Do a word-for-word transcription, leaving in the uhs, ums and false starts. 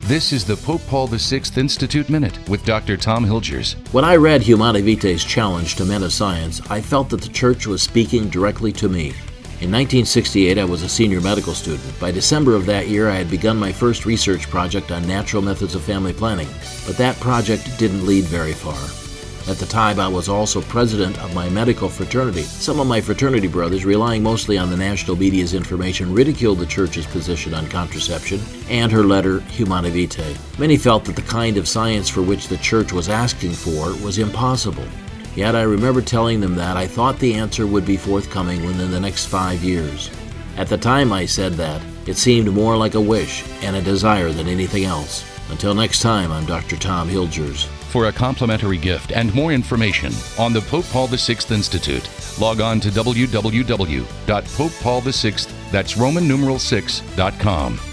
This is the Pope Paul the Sixth Institute Minute with Doctor Tom Hilgers. When I read Humanae Vitae's challenge to men of science, I felt that the Church was speaking directly to me. In nineteen sixty-eight, I was a senior medical student. By December of that year, I had begun my first research project on natural methods of family planning, but that project didn't lead very far. At the time, I was also president of my medical fraternity. Some of my fraternity brothers, relying mostly on the national media's information, ridiculed the Church's position on contraception and her letter, Humanae Vitae. Many felt that the kind of science for which the Church was asking for was impossible. Yet I remember telling them that I thought the answer would be forthcoming within the next five years. At the time I said that, it seemed more like a wish and a desire than anything else. Until next time, I'm Doctor Tom Hilgers. For a complimentary gift and more information on the Pope Paul the Sixth Institute, log on to w w w dot pope paul the sixth, that's Roman numeral six, dot com.